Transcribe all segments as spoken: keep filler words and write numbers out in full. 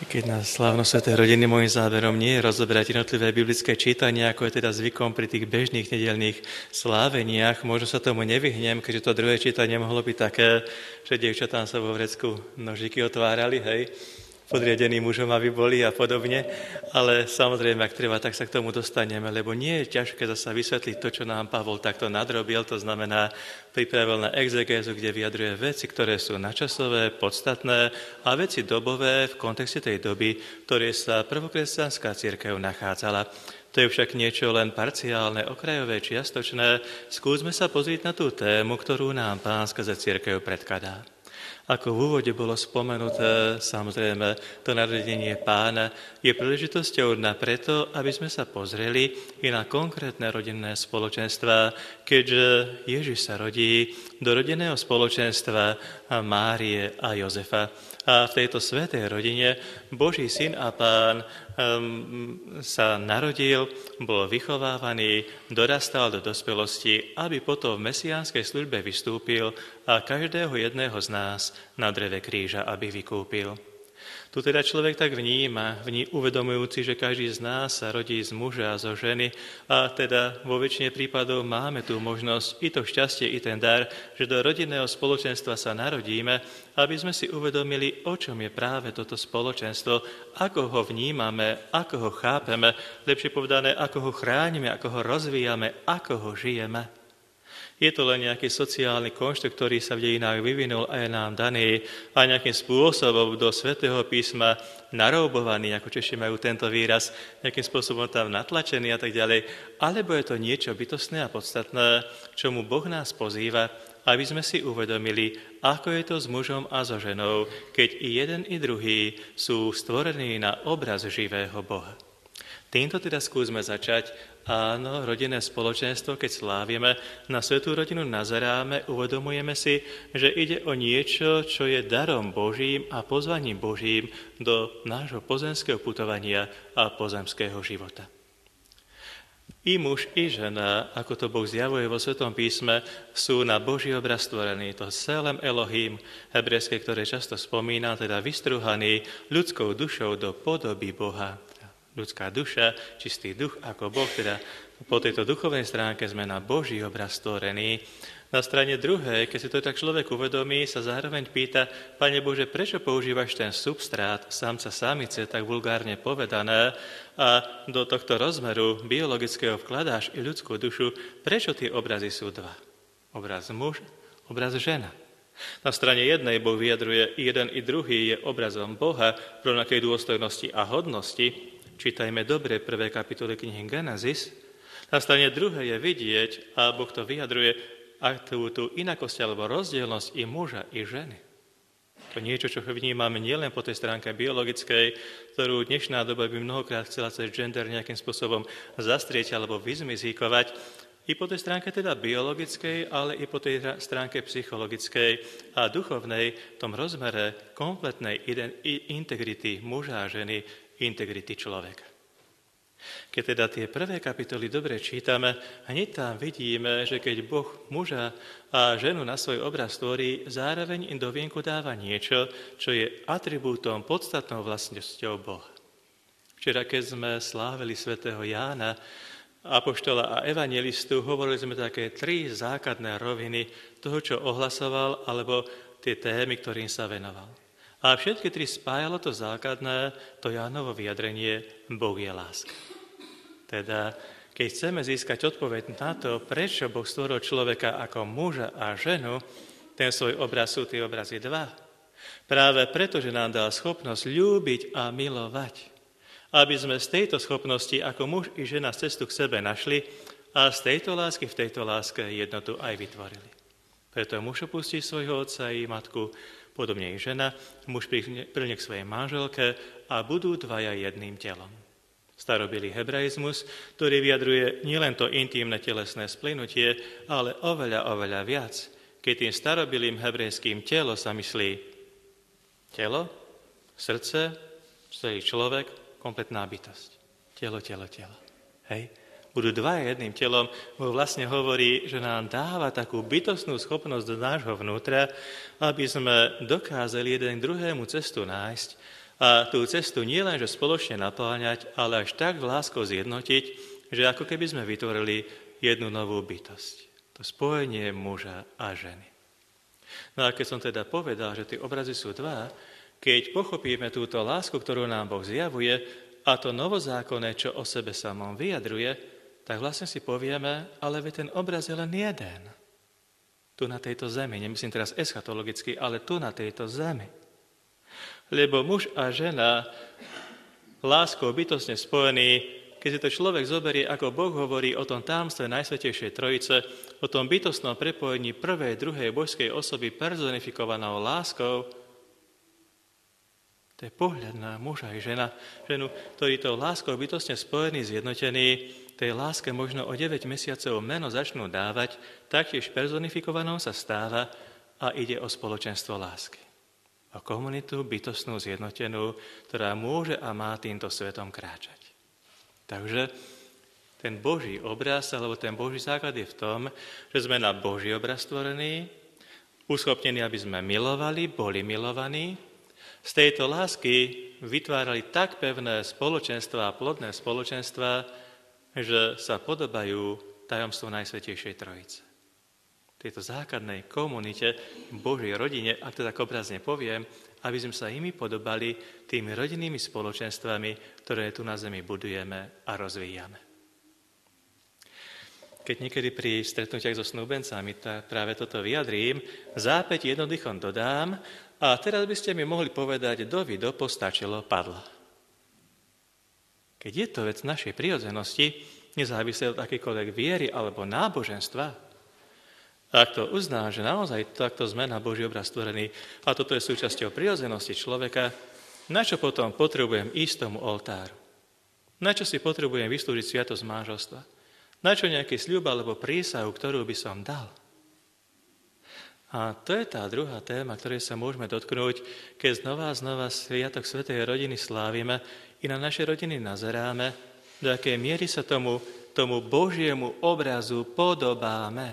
Keď na slávno svätej rodiny môjim záberom nie je rozoberať jednotlivé biblické čítania, ako je teda zvykom pri tých bežných nedeľných sláveniach, možno sa tomu nevyhnem, keďže to druhé čítanie mohlo byť také, že dievčatám sa vo vrecku nožiky otvárali, hej, podriadení mužom, aby boli a podobne, ale samozrejme, ak treba, tak sa k tomu dostaneme, lebo nie je ťažké zasa vysvetliť to, čo nám Pavol takto nadrobil, to znamená, pripravil na exegézu, kde vyjadruje veci, ktoré sú načasové, podstatné a veci dobové v kontexte tej doby, ktoré sa prvokresťanská cirkev nachádzala. To je však niečo len parciálne, okrajové, čiastočné. Skúsme sa pozrieť na tú tému, ktorú nám Pán skrze cirkev predkladá. Ako v úvode bolo spomenuté, samozrejme, to narodenie Pána je príležitosťou na preto, aby sme sa pozreli i na konkrétne rodinné spoločenstva, keďže Ježiš sa rodí do rodinného spoločenstva Márie a Jozefa. A v tejto svätej rodine Boží syn a Pán um, sa narodil, bol vychovávaný, dorastal do dospelosti, aby potom v mesiánskej službe vystúpil a každého jedného z nás na dreve kríža, aby vykúpil. Tu teda človek tak vníma, vní uvedomujúci, že každý z nás sa rodí z muža a zo ženy a teda vo väčšine prípadov máme tú možnosť, i to šťastie, i ten dar, že do rodinného spoločenstva sa narodíme, aby sme si uvedomili, o čom je práve toto spoločenstvo, ako ho vnímame, ako ho chápeme, lepšie povedané, ako ho chránime, ako ho rozvíjame, ako ho žijeme. Je to len nejaký sociálny konštrukt, ktorý sa v dejinách vyvinul a je nám daný a nejakým spôsobom do Svätého písma naroubovaný, ako Češi majú tento výraz, nejakým spôsobom tam natlačený a tak ďalej. Alebo je to niečo bytostné a podstatné, čomu Boh nás pozýva, aby sme si uvedomili, ako je to s mužom a so ženou, keď i jeden, i druhý sú stvorení na obraz živého Boha. Týmto teda skúsme začať. Áno, rodinné spoločenstvo, keď slávime, na svätú rodinu nazeráme, uvedomujeme si, že ide o niečo, čo je darom Božím a pozvaním Božím do nášho pozemského putovania a pozemského života. I muž, i žena, ako to Boh zjavuje vo Svätom písme, sú na Boží obraz stvorení. To Selem Elohim, hebrejské, ktoré často spomína, teda vystruhaný ľudskou dušou do podoby Boha. Ľudská duša, čistý duch ako Boh, teda po tejto duchovnej stránke sme na Boží obraz stvorení. Na strane druhej, keď si to tak človek uvedomí, sa zároveň pýta, Pane Bože, prečo používaš ten substrát, samca samice, tak vulgárne povedané, a do tohto rozmeru biologického vkladáš i ľudskú dušu, prečo tie obrazy sú dva? Obraz muž, obraz žena. Na strane jednej Boh vyjadruje, jeden i druhý je obrazom Boha v rovnakej dôstojnosti a hodnosti. Čítajme dobre prvé kapitoly knihy Genesis. Na strane druhej je vidieť, a Boh to vyjadruje, a tú, tú inakosť alebo rozdielnosť i muža, i ženy. To niečo, čo vnímame nielen po tej stránke biologickej, ktorú dnešná doba by mnohokrát chcela cez gender nejakým spôsobom zastrieť alebo vyzmizíkovať, i po tej stránke teda biologickej, ale i po tej stránke psychologickej a duchovnej, v tom rozmere kompletnej integrity muža a ženy, integrity človeka. Keď teda tie prvé kapitoly dobre čítame, hneď tam vidíme, že keď Boh muža a ženu na svoj obraz tvorí, zároveň im do vienku dáva niečo, čo je atribútom, podstatnou vlastnosťou Boha. Včera, keď sme slávili svätého Jána, apoštola a evangelistu, hovorili sme také tri základné roviny toho, čo ohlasoval, alebo tie témy, ktorým sa venoval. A všetky tri spájalo to základné, to Jánovo vyjadrenie, Boh je láska. Teda, keď chceme získať odpoveď na to, prečo Boh stvoril človeka ako muža a ženu, ten svoj obraz sú tie obrazy dva. Práve preto, že nám dal schopnosť ľúbiť a milovať. Aby sme z tejto schopnosti ako muž i žena cestu k sebe našli a z tejto lásky v tejto láske jednotu aj vytvorili. Preto muž opustí svojho otca i matku, podobne i žena, muž prilne k svojej manželke a budú dvaja jedným telom. Starobilý hebraizmus, ktorý vyjadruje nielen to intímne telesné splynutie, ale oveľa, oveľa viac. Keď tým starobilým hebrejským telo sa myslí telo, srdce, celý človek, kompletná bytosť. Telo, telo, telo. Hej? Budú dvaja jedným telom, bo vlastne hovorí, že nám dáva takú bytostnú schopnosť do nášho vnútra, aby sme dokázali jeden druhému cestu nájsť A tú cestu nie len, že spoločne napĺňať, ale až tak láskou zjednotiť, že ako keby sme vytvorili jednu novú bytosť. To spojenie muža a ženy. No a keď som teda povedal, že tie obrazy sú dva, keď pochopíme túto lásku, ktorú nám Boh zjavuje, a to novozákonné, čo o sebe samom vyjadruje, tak vlastne si povieme, ale veď ten obraz je len jeden. Tu na tejto zemi, nemyslím teraz eschatologicky, ale tu na tejto zemi. Lebo muž a žena láskou bytostne spojení, keď si to človek zoberie, ako Boh hovorí o tom tajomstve Najsvätejšej Trojice, o tom bytostnom prepojení prvej, druhej božskej osoby personifikovanou láskou, to je pohľad na muža i žena, ženu, ktorí tou láskou bytostne spojení, zjednotení, tej láske možno o deväť mesiacov meno začnú dávať, taktiež personifikovanou sa stáva a ide o spoločenstvo lásky. O komunitu bytostnú, zjednotenú, ktorá môže a má týmto svetom kráčať. Takže ten Boží obraz, alebo ten Boží základ je v tom, že sme na Boží obraz stvorení, uschopnení, aby sme milovali, boli milovaní, z tejto lásky vytvárali tak pevné spoločenstva a plodné spoločenstva, že sa podobajú tajomstvu Najsvätejšej Trojice. Tejto základnej komunite, Božej rodine, ak to tak obrazne poviem, aby sme sa imi podobali tými rodinnými spoločenstvami, ktoré tu na zemi budujeme a rozvíjame. Keď niekedy pri stretnutiach so snúbencami práve toto vyjadrím, v zápäti jednoduchom dodám, a teraz by ste mi mohli povedať, dovi do postačilo, padla. Keď je to vec našej prirodzenosti, nezávisle od akýkoľvek viery alebo náboženstva, ak to uzná, že naozaj takto sme na Boží obraz stvorení a toto je súčasťou prirodzenosti človeka, na čo potom potrebujem ísť tomu oltáru? Na čo si potrebujem vyslúžiť sviatosť manželstva? Na čo nejaký sľub alebo prísahu, ktorú by som dal? A to je tá druhá téma, ktorej sa môžeme dotknúť, keď znova a znova sviatok svätej rodiny slávime i na naše rodiny nazeráme, do akej miery sa tomu, tomu Božiemu obrazu podobáme.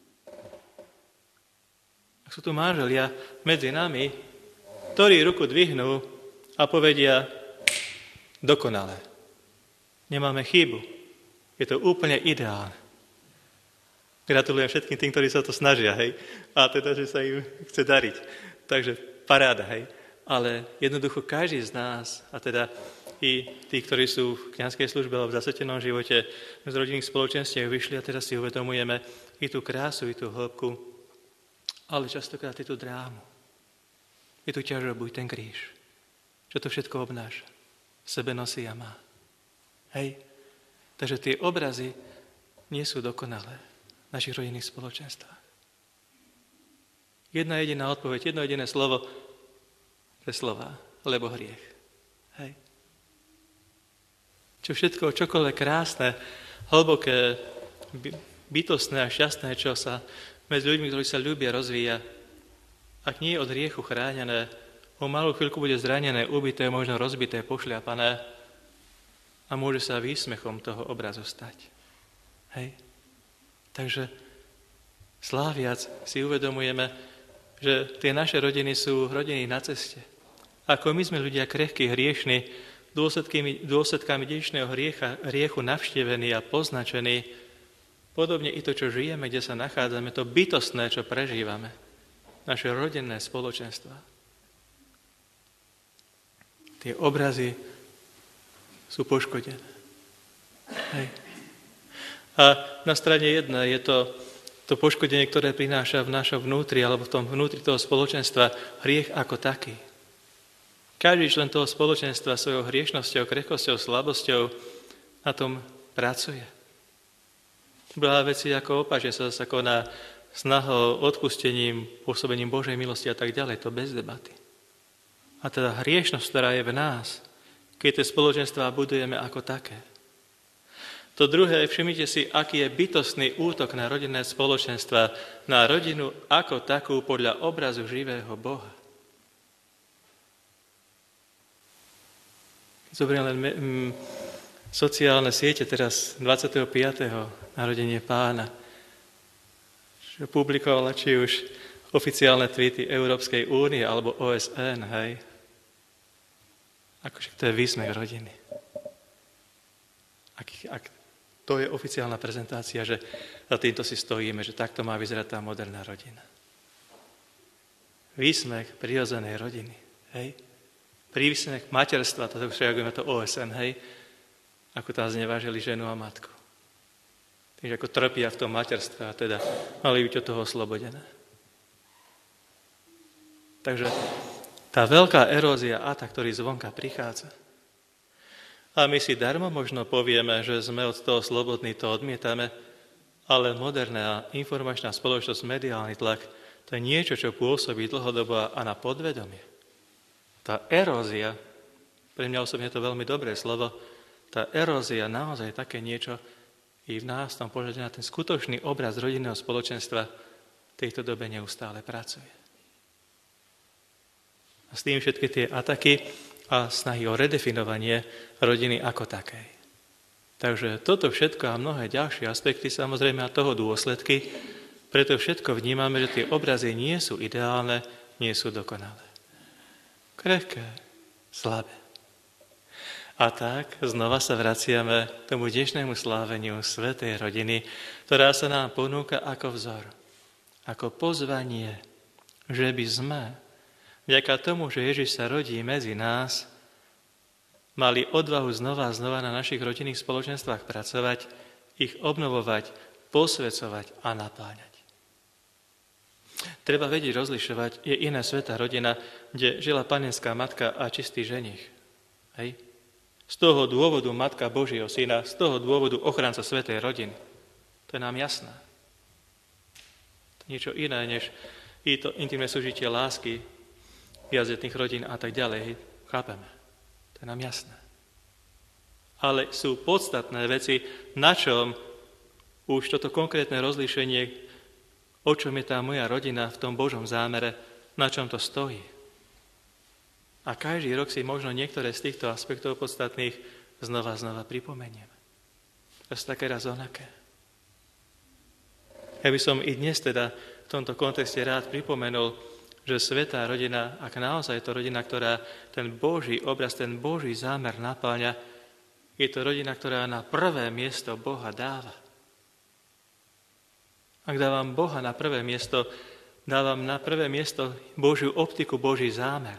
Ak sú tu manželia medzi nami, ktorí ruku dvihnú a povedia dokonale. Nemáme chybu. Je to úplne ideálne. Gratulujem všetkým tým, ktorí sa to snažia, hej. A teda, že sa im chce dariť. Takže paráda, hej. Ale jednoducho každý z nás, a teda i tí, ktorí sú v kňazskej službe alebo v zasvetenom živote, z rodinných spoločenstiev vyšli a teraz si uvedomujeme i tú krásu, i tú hĺbku, ale častokrát i tú drámu. I tú ťažobu, i ten kríž. Čo to všetko obnáša. V sebe nosí a má. Hej. Takže tie obrazy nie sú dokonalé v našich rodinných spoločenstvách. Jedna jediná odpoveď, jedno jediné slovo, to je slova, lebo hriech. Hej. Čo všetko, čokoľvek krásne, hlboké, bytostné a šťastné, čo sa medzi ľuďmi, ktorí sa ľúbia, rozvíja, ak nie je od hriechu chránené, o malú chvíľku bude zranené, ubité, možno rozbité, pošľapané a môže sa výsmechom toho obrazu stať. Hej. Takže sláviac si uvedomujeme, že tie naše rodiny sú rodiny na ceste. Ako my sme ľudia krehkí, hriešní, dôsledkami, dôsledkami dedičného hriecha, hriechu navštevení a poznačení, podobne i to, čo žijeme, kde sa nachádzame, to bytostné, čo prežívame, naše rodinné spoločenstva. Tie obrazy sú poškodené. Hej. A na strane jednej je to, to poškodenie, ktoré prináša v našom vnútri alebo v tom vnútri toho spoločenstva hriech ako taký. Každý člen toho spoločenstva svojou hriešnosťou, krehkosťou, slabosťou na tom pracuje. Druhá vec je ako opak, že sa zase koná snahou, odpustením, pôsobením Božej milosti a tak ďalej, to bez debaty. A teda hriešnosť, ktorá je v nás, keď tie spoločenstvá budujeme ako také. To druhé, všimnite si, aký je bytostný útok na rodinné spoločenstva, na rodinu ako takú podľa obrazu živého Boha. Zoberiem len mm, sociálne siete teraz dvadsiateho piateho narodenie Pána, že publikovala či už oficiálne tweety Európskej únie alebo O S N, hej. Akože to je výsmech rodiny. Ak, ak to je oficiálna prezentácia, že za týmto si stojíme, že takto má vyzerať tá moderná rodina. Výsmech prirodzenej rodiny, hej? Výsmech materstva, to už reagujeme to O S N, hej? Ako tam znevážili ženu a matku. Takže ako trpia v tom materstve a teda mali byť od toho oslobodené. Takže tá veľká erózia a tá, ktorý zvonka prichádza. A my si darmo možno povieme, že sme od toho slobodní, to odmietame, ale moderná informačná spoločnosť, mediálny tlak, to je niečo, čo pôsobí dlhodobo a na podvedomie. Tá erózia, pre mňa osobne to veľmi dobré slovo, tá erózia naozaj také niečo i v nás tom pohľade na ten skutočný obraz rodinného spoločenstva v tejto dobe neustále pracuje. A s tým všetky tie ataky a snahy o redefinovanie rodiny ako takej. Takže toto všetko a mnohé ďalšie aspekty, samozrejme a toho dôsledky, preto všetko vnímame, že tie obrazy nie sú ideálne, nie sú dokonalé. Krehké, slabé. A tak znova sa vraciame k tomu dnešnému sláveniu svätej rodiny, ktorá sa nám ponúka ako vzor, ako pozvanie, že by sme vďaka tomu, že Ježiš sa rodí medzi nás, mali odvahu znova a znova na našich rodinných spoločenstvách pracovať, ich obnovovať, posvedzovať a napáňať. Treba vedieť rozlišovať, je iná svätá rodina, kde žila panenská matka a čistý ženich. Hej? Z toho dôvodu matka Božieho syna, z toho dôvodu ochranca svätej rodiny. To je nám jasné. To je niečo iné, než i to intimné súžitie lásky, viacdetných rodín a tak ďalej. Chápeme. To je nám jasné. Ale sú podstatné veci, na čom už toto konkrétne rozlíšenie, o čom je tá moja rodina v tom Božom zámere, na čom to stojí. A každý rok si možno niektoré z týchto aspektov podstatných znova znova pripomenieme. To sú také raz onaké. Ja by som i dnes teda v tomto kontexte rád pripomenul, že svätá rodina, ak naozaj je to rodina, ktorá ten Boží obraz, ten Boží zámer napáľa, je to rodina, ktorá na prvé miesto Boha dáva. Ak dávam Boha na prvé miesto, dávam na prvé miesto Božiu optiku, Boží zámer.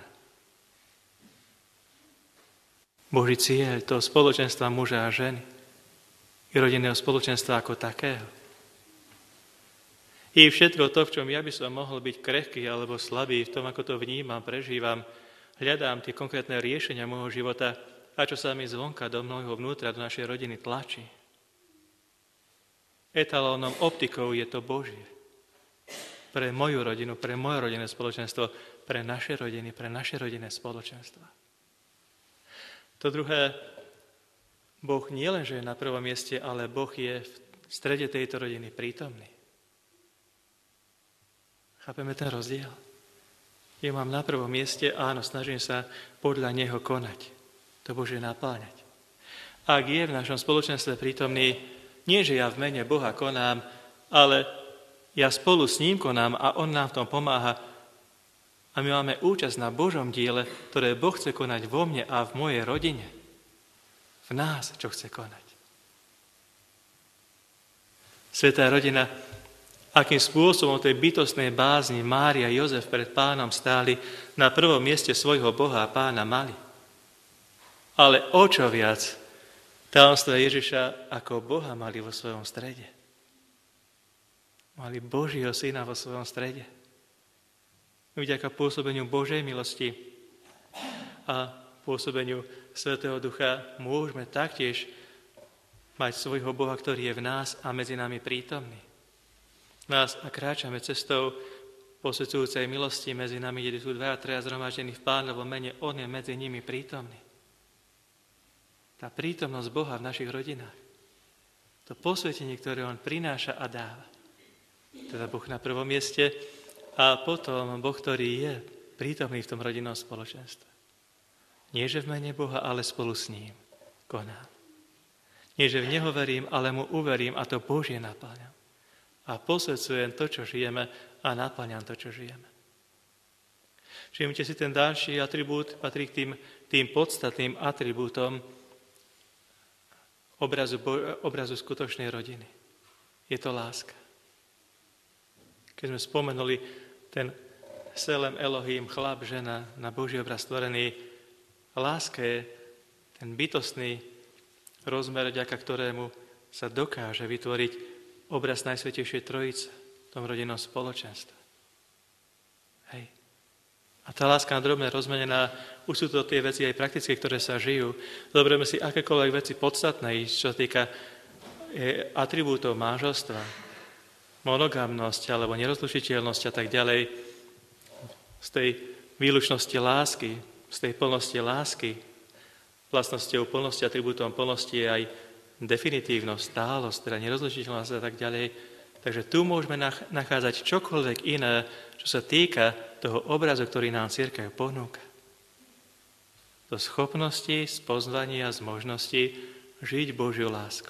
Boží cieľ toho spoločenstva muža a ženy i rodinného spoločenstva ako takého. I všetko to, v čom ja by som mohol byť krehký alebo slabý, v tom, ako to vnímam, prežívam, hľadám tie konkrétne riešenia môjho života a čo sa mi zvonka do môjho vnútra, do našej rodiny tlačí. Etalónom optikou je to Božie. Pre moju rodinu, pre moje rodinné spoločenstvo, pre naše rodiny, pre naše rodinné spoločenstva. To druhé, Boh nie len, že je na prvom mieste, ale Boh je v strede tejto rodiny prítomný. Chápeme ten rozdiel? Ja mám na prvom mieste, áno, snažím sa podľa Neho konať. To Bože napáňať. Ak je v našom spoločenstve prítomný, nie že ja v mene Boha konám, ale ja spolu s ním konám a on nám v tom pomáha. A my máme účasť na Božom diele, ktoré Boh chce konať vo mne a v mojej rodine. V nás, čo chce konať. Svätá rodina, akým spôsobom tej bytostnej bázni Mária a Jozef pred Pánom stáli, na prvom mieste svojho Boha a Pána mali. Ale o čo viac tajomstvo Ježiša ako Boha mali vo svojom strede. Mali Božieho syna vo svojom strede. Vďaka pôsobeniu Božej milosti a pôsobeniu Svätého Ducha môžeme taktiež mať svojho Boha, ktorý je v nás a medzi nami prítomný. Nás a kráčame cestou posvedzujúcej milosti medzi nami, kde sú dva a traja zhromaždení v Pánovom mene, on je medzi nimi prítomný. Tá prítomnosť Boha v našich rodinách, to posvetenie, ktoré on prináša a dáva. Teda Boh na prvom mieste a potom Boh, ktorý je prítomný v tom rodinnom spoločenstve. Nie, že v mene Boha, ale spolu s ním konám. Nie, že v Neho verím, ale mu uverím a to Božie napáňam. A posvedcujem to, čo žijeme a napáňam to, čo žijeme. Všimnite si, ten ďalší atribút patrí k tým, tým podstatným atribútom obrazu, obrazu skutočnej rodiny. Je to láska. Keď sme spomenuli ten Selem Elohim, chlap, žena, na Boží obraz stvorený, láska je ten bytostný rozmer, vďaka ktorému sa dokáže vytvoriť obraz Najsvätejšej Trojice v tom rodinnom spoločenstve. Hej. A tá láska na drobné rozmenená, už sú to tie veci aj praktické, ktoré sa žijú. Zoberieme si akékoľvek veci podstatné, čo sa týka atribútov manželstva, monogamnosť alebo nerozlučiteľnosť a tak ďalej, z tej výlučnosti lásky, z tej plnosti lásky, vlastnosťou plnosti, atribútom plnosti je aj definitívnosť, stálosť, teda nerozlučiteľnosť a tak ďalej. Takže tu môžeme nachádzať čokoľvek iné, čo sa týka toho obrazu, ktorý nám cirkev ponúka. Do schopnosti, spoznania, z možnosti žiť Božiu lásku.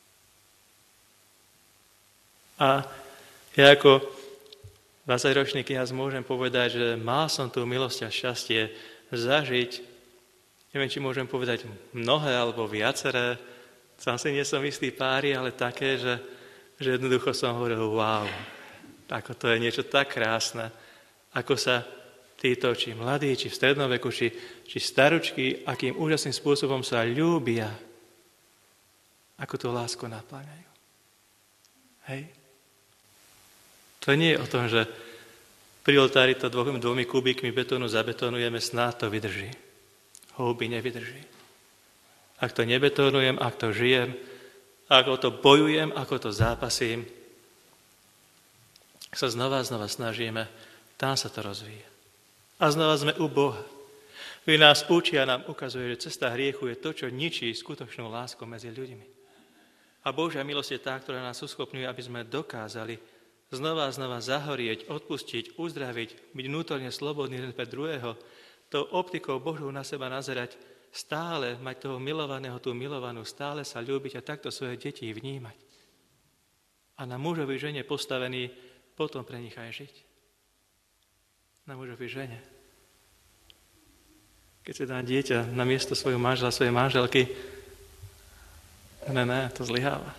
A ja ako dvadsaťročný kňaz môžem povedať, že mal som tú milosť a šťastie zažiť, neviem, či môžem povedať mnohé alebo viaceré, sám si nie som istý páry, ale také, že, že jednoducho som hovoril, wow, ako to je niečo tak krásne, ako sa títo, či mladí, či v strednom veku, či, či staručky, akým úžasným spôsobom sa ľúbia, ako tú lásku napláňajú. Hej? To nie je o tom, že pri oltári to dvomi, dvomi kubíkmi betónu zabetonujeme, snáď to vydrží. Houby nevydrží. Ak to nebetonujem, ak to žijem, ako to bojujem, ako to zápasím, ak sa znova a znova snažíme, tam sa to rozvíja. A znova sme u Boha. Vy nás učí a nám ukazuje, že cesta hriechu je to, čo ničí skutočnú lásku medzi ľuďmi. A Božia milosť je tá, ktorá nás uschopňuje, aby sme dokázali znova a znova zahorieť, odpustiť, uzdraviť, byť vnútorne slobodný jeden pre druhého, tou optikou Božou na seba nazerať, stále mať toho milovaného, tú milovanú, stále sa ľúbiť a takto svoje deti vnímať. A na mužovi žene postavený potom pre nich aj žiť. Na mužovi žene. Keď sa dá dieťa na miesto svojho manžela, svojej manželky, ne, ne, to zlyháva.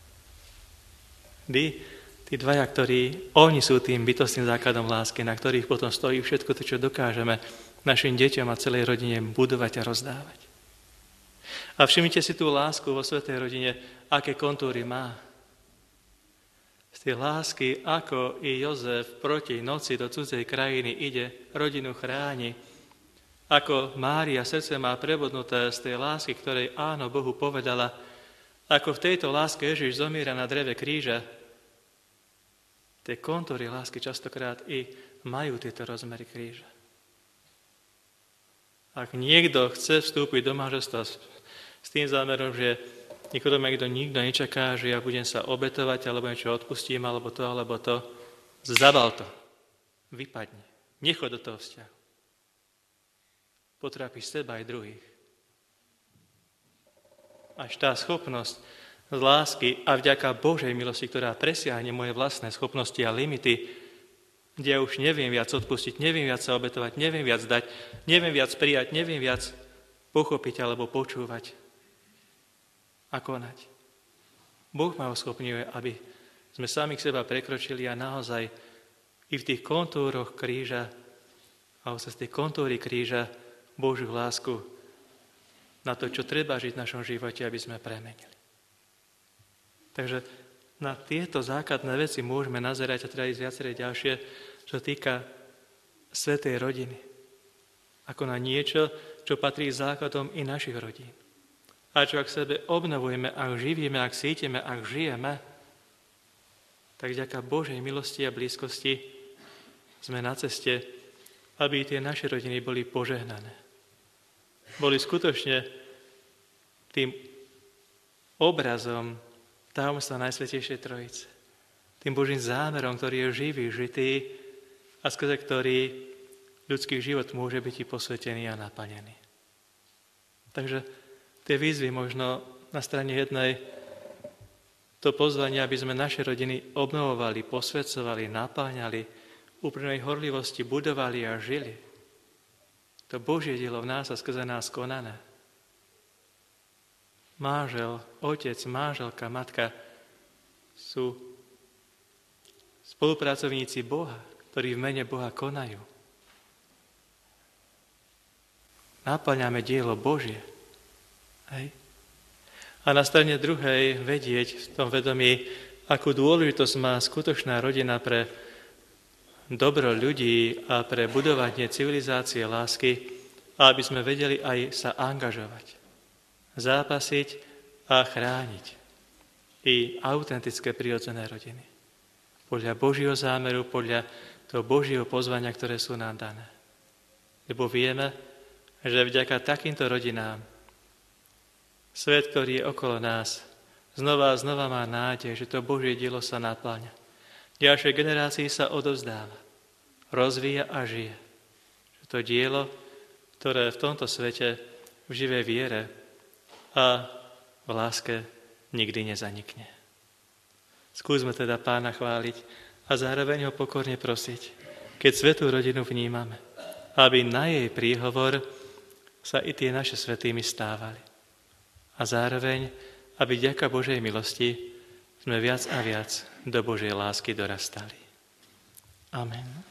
Tí, tí dvaja, ktorí, oni sú tým bytostným základom lásky, na ktorých potom stojí všetko to, čo dokážeme našim deťom a celej rodine budovať a rozdávať. A všimnite si tú lásku vo svätej rodine, aké kontúry má. Z tej lásky, ako i Jozef proti noci do cudzej krajiny ide, rodinu chráni, ako Mária srdce má prebodnuté z tej lásky, ktorej áno Bohu povedala, ako v tejto láske Ježiš zomiera na dreve kríža. Tie kontúry lásky častokrát i majú tieto rozmery kríža. Ak niekto chce vstúpiť do manželstva s tým zámerom, že nikto ma nikto nikto nečaká, že ja budem sa obetovať, alebo niečo odpustím, alebo to, alebo to, zabal to. Vypadni. Nechoď do toho vzťahu. Potrápiš seba aj druhých. Až tá schopnosť z lásky a vďaka Božej milosti, ktorá presiahne moje vlastné schopnosti a limity, kde ja už neviem viac odpustiť, neviem viac sa obetovať, neviem viac dať, neviem viac prijať, neviem viac pochopiť alebo počúvať a konať. Boh ma uschopňuje, aby sme sami k seba prekročili a naozaj i v tých kontúroch kríža a z tej kontúry kríža Božiu lásku na to, čo treba žiť v našom živote, aby sme premenili. Takže na tieto základné veci môžeme nazerať a teda ísť viaceré ďalšie, čo týka svätej rodiny. Ako na niečo, čo patrí základom i našich rodín. A čo ak sebe obnovujeme, ak živíme, ak cítime, ak žijeme, tak vďaka Božej milosti a blízkosti sme na ceste, aby tie naše rodiny boli požehnané. Boli skutočne tým obrazom tajomstva Najsvätejšej Trojice. Tým Božím zámerom, ktorý je živý, žitý a skrze ktorý ľudský život môže byť i posvetený a naplnený. Takže tie výzvy možno na strane jednej to pozvanie, aby sme naše rodiny obnovovali, posvedzovali, napáňali, úprimnej horlivosti budovali a žili. To Božie dielo v nás a skrze nás konané. Mážel, otec, máželka, matka sú spolupracovníci Boha, ktorí v mene Boha konajú. Naplňame dielo Božie. Hej. A na strane druhej vedieť v tom vedomí, akú dôležitosť má skutočná rodina pre dobro ľudí a pre budovanie civilizácie lásky, a aby sme vedeli aj sa angažovať, zápasiť a chrániť i autentické prirodzené rodiny. Podľa Božieho zámeru, podľa toho Božieho pozvania, ktoré sú nám dané. Lebo vieme, že vďaka takýmto rodinám svet, ktorý je okolo nás, znova a znova má nádej, že to Božie dielo sa napĺňa. Ďalšej generácii sa odovzdáva, rozvíja a žije. Že to dielo, ktoré v tomto svete v živej viere a v láske nikdy nezanikne. Skúsme teda Pána chváliť a zároveň ho pokorne prosiť, keď svätú rodinu vnímame, aby na jej príhovor sa i tie naše svätými stávali. A zároveň, aby vďaka Božej milosti sme viac a viac do Božej lásky dorastali. Amen.